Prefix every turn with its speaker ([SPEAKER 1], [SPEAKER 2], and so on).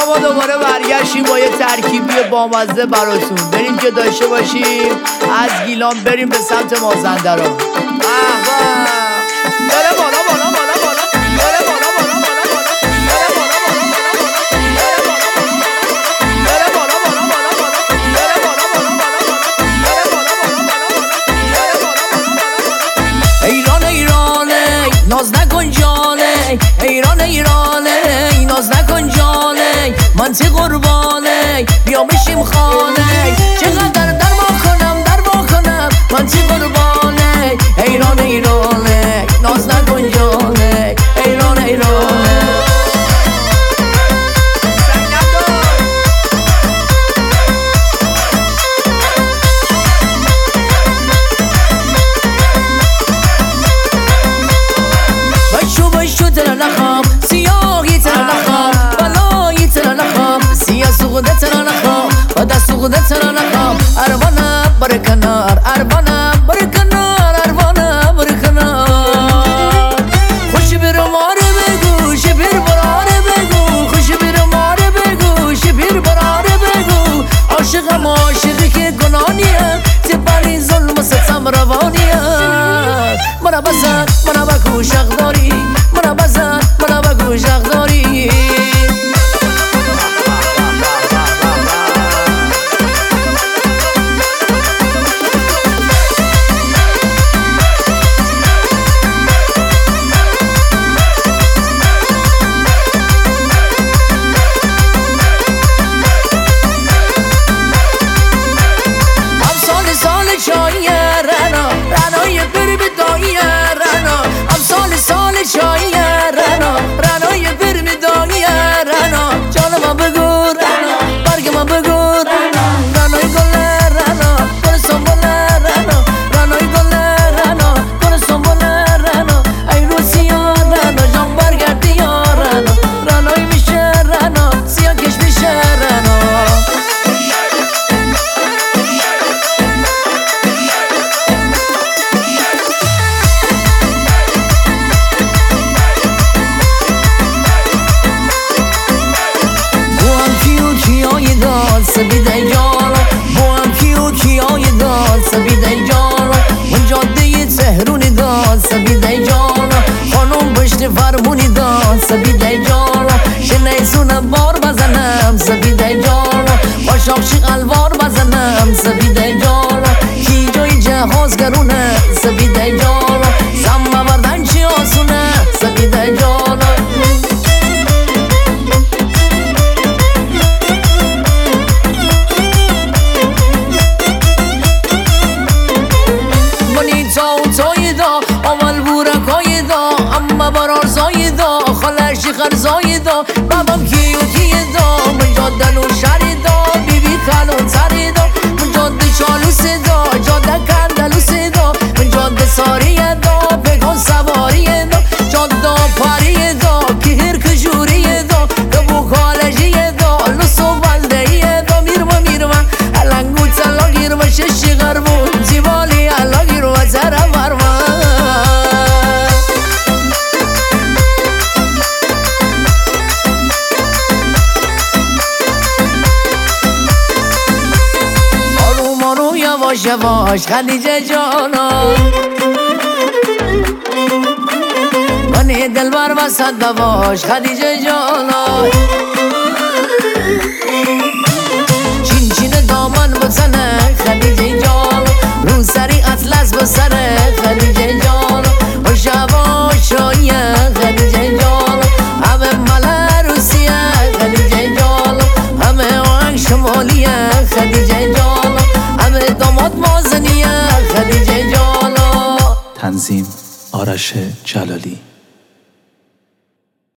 [SPEAKER 1] ما دوباره برگشتیم با یه ترکیبی بامزه براتون. بریم که داشته باشیم از گیلان بریم به سمت مازندران. بره بالا بالا بالا بالا، بره بالا بالا بالا بالا، بره بالا بالا بالا بالا، بره بالا بالا بالا بالا، بره بالا بالا بالا بالا، بره بالا بالا بالا بالا، بره بالا بالا بالا بالا. ایران ایرانه ناز نکن جانه، ایران ایرانه ناز نکن جانه، من تی قربانه بیا بشیم خانه، چقدر در ما کنم من تی قربانه، ایران ایرانه ناز نکن جانه، ایران ایرانه. بشو تر نخوام سیاهی تر نخوام بلایی تر نخوام سیاه سوخده تر نخوام و دست سوخده تر نخوام. اروانم بره کنار، اروانم بره کنار، اروانم بره کنار. خوش بیر ماره بگو شبیر براره بگو، خوش بیر ماره بگو شبیر براره بگو. عاشقم عاشقی که گنانیه تبری ظلم ستم روانیه. منو بزن منو بگو شق داری، منو بزن منو بگو شق داری. چای رنا رنای بر بدای رنا، امسال سال چای رنا رنای بر بدای رنا. جانم بگو رنا، برگ من بگو رنا، رنای گل رنا گل سنبول رنا، رنای گل رنا گل سنبول رنا. ای روسیا رنا جان برگردی یا رنا، رنای میشه رنا سیاه کش میشه رنا. سبیده جانا با هم کیو کیای داد سبیده جانا، اون جاده تهرونی داد سبیده جانا، خانم پشت فرمونی داد سبیده جانا. شنیسون بار بزنم سبیده جانا، با شاخشی الوار بزنم سبیده جانا. کی جای جهاز گرونه سبیده جانا، سم بردن چی آسونه سبیده جانا. اول بورکای دا اما برار زایدا، خالشی خرزای دا بابام کیو کیه دا. من جاده و شری دا بیبی کلون سری دا، من جاده چالوس دا جاده کندلوس دا، من جاده ساری دا بگان سواری دا، جاده پاری دا کهر کجوری دا، دبو کالجی دا لسو بلده دا. میرما الانگو تلا گیرما ششی غربون زیبالی الا گیرما زره ورما. یواش یواش خدیجه جانا، من دلبر وسط دواش خدیجه جانا. چین چین دامن بزنه خدیجه جانا، رو سری اطلس بسره خدیجه جانا. خوش یواشایه خدیجه جانا، همه مل روسیه خدیجه جانا، همه آهنگ شمالیه خدیجه جانا، همه داماد مازنیه خدیجه جانا.
[SPEAKER 2] تنظیم آرش جلالی.